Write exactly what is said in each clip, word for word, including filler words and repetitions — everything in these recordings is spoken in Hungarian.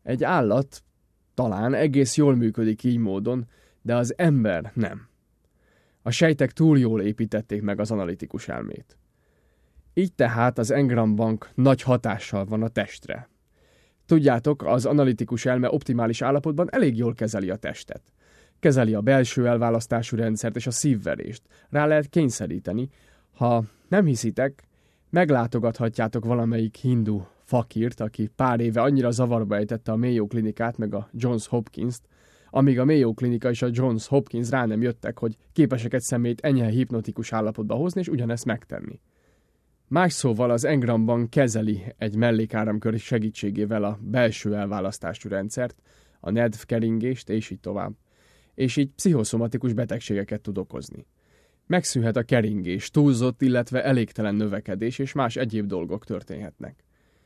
Egy állat talán egész jól működik így módon, de az ember nem. A sejtek túl jól építették meg az analitikus elmét. Így tehát az Engram bank nagy hatással van a testre. Tudjátok, az analitikus elme optimális állapotban elég jól kezeli a testet. Kezeli a belső elválasztású rendszert és a szívverést. Rá lehet kényszeríteni. Ha nem hiszitek, meglátogathatjátok valamelyik hindu fakírt, aki pár éve annyira zavarba ejtette a Mayo Klinikát meg a Johns Hopkins-t, amíg a Mayo Klinika és a Johns Hopkins rá nem jöttek, hogy képesek egy személyt enyhe hipnotikus állapotba hozni, és ugyanezt megtenni. Más szóval az Engram bank kezeli egy mellékáramkör segítségével a belső elválasztású rendszert, a nedv keringést, és így tovább. És így pszichoszomatikus betegségeket tud okozni. Megszűnhet a keringés, túlzott, illetve elégtelen növekedés, és más egyéb dolgok történhetnek.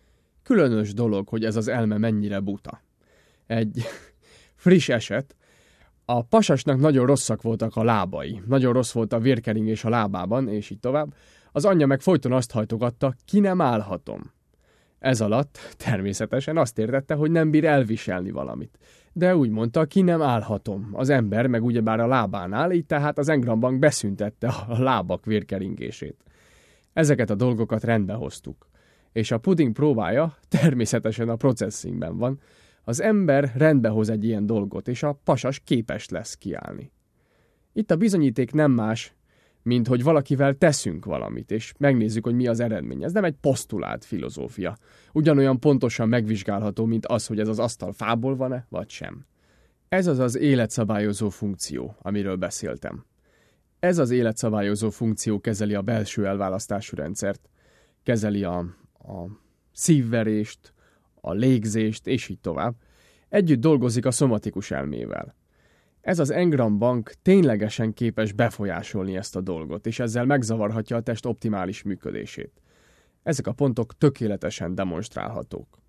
Különös dolog, hogy ez az elme mennyire buta. Egy friss eset, a pasasnak nagyon rosszak voltak a lábai, nagyon rossz volt a vérkeringés a lábában, és így tovább. Az anyja meg folyton azt hajtogatta, ki nem állhatom. Ez alatt természetesen azt értette, hogy nem bír elviselni valamit. De úgy mondta, ki nem állhatom. Az ember meg ugyebár a lábán áll, így tehát az Engram bank beszüntette a lábak vérkeringését. Ezeket a dolgokat rendbe hoztuk. És a puding próbája természetesen a processingben van. Az ember rendbe hoz egy ilyen dolgot, és a pasas képes lesz kiállni. Itt a bizonyíték nem más, mint hogy valakivel teszünk valamit, és megnézzük, hogy mi az eredmény. Ez nem egy posztulált filozófia. Ugyanolyan pontosan megvizsgálható, mint az, hogy ez az asztal fából van-e, vagy sem. Ez az az életszabályozó funkció, amiről beszéltem. Ez az életszabályozó funkció kezeli a belső elválasztású rendszert, kezeli a, a szívverést, a légzést, és így tovább. Együtt dolgozik a szomatikus elmével. Ez az Engram bank ténylegesen képes befolyásolni ezt a dolgot, és ezzel megzavarhatja a test optimális működését. Ezek a pontok tökéletesen demonstrálhatók.